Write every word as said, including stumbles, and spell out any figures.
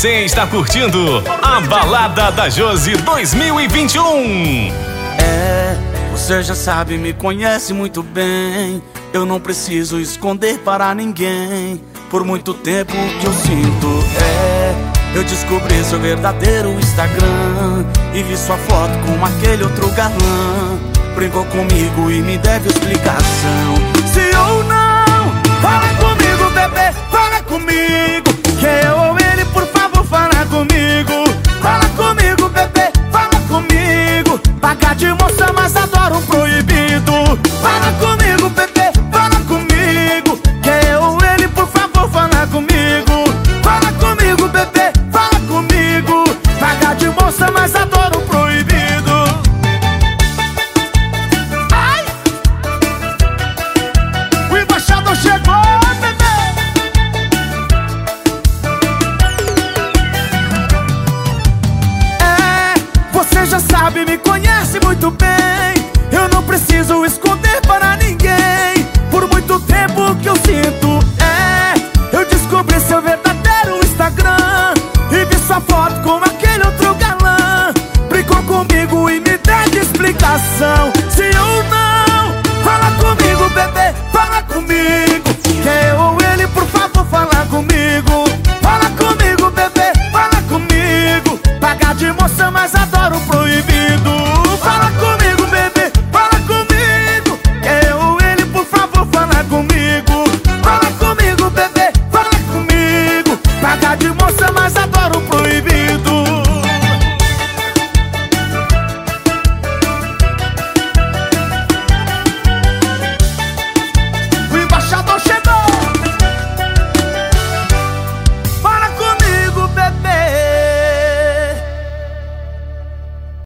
Você está curtindo a Balada da Josi dois mil e vinte e um. É, você já sabe, me conhece muito bem. Eu não preciso esconder para ninguém. Por muito tempo que eu sinto, é, eu descobri seu verdadeiro Instagram e vi sua foto com aquele outro galã. Brincou comigo e me deve explicação. Se ou não, fala comigo, bebê, fala comigo. Que eu ou ele, por favor, fala comigo. Fala comigo, bebê, fala comigo. Pagar de moça, mas adoro um proibido. Fala comigo, bebê, fala comigo. Que eu ou ele, por favor, fala comigo. Fala comigo, bebê, fala comigo. Pagar de moça, mas adoro um proibido. Ai! O embaixador chegou, bebê. É, você já sabe, me conhece muito bem. Eu não preciso esconder para ninguém. Por muito tempo que eu sinto, é, eu descobri seu verdadeiro Instagram e vi sua foto com aquele outro galã. Brincou comigo e me deve explicação. Se ou não, fala comigo, bebê, fala comigo. Que eu ou ele, por favor, fala comigo. Fala comigo, bebê, fala comigo. Pagar de moça, mas adoro o proibido.